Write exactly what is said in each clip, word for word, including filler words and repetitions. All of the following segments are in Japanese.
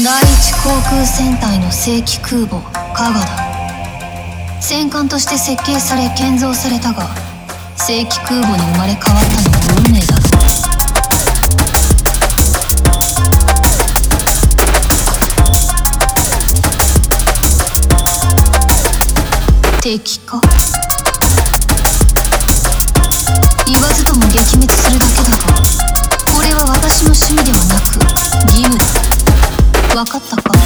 第一航空戦隊の正規空母加賀だ。戦艦として設計され建造されたが、正規空母に生まれ変わったのも運命だろう。敵か。言わずとも撃滅するだけだが、これは私の趣味ではなく義務だ。分かったか。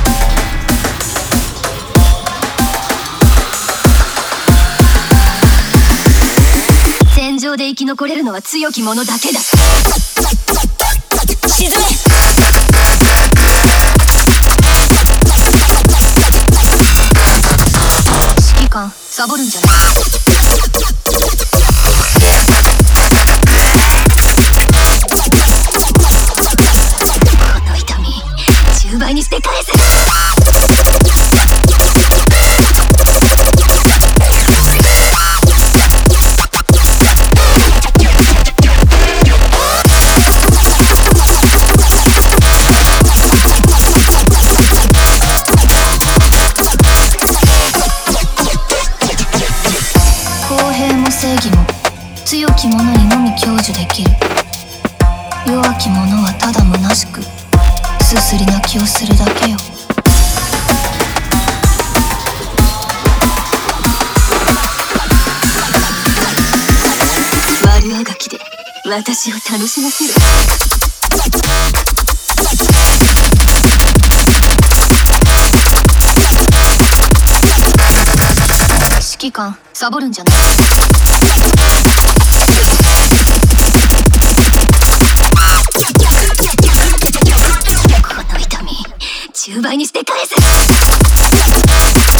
戦場で生き残れるのは強き者だけだ。沈め。指揮官サボるんじゃない。じゅうばいにして返せ。公平も正義も強き者にのみ享受できる。弱き者はただ虚しくすすり泣きをするだけよ。悪あがきで私を楽しませる。指揮官サボるんじゃない。じゅうばいにして返せ。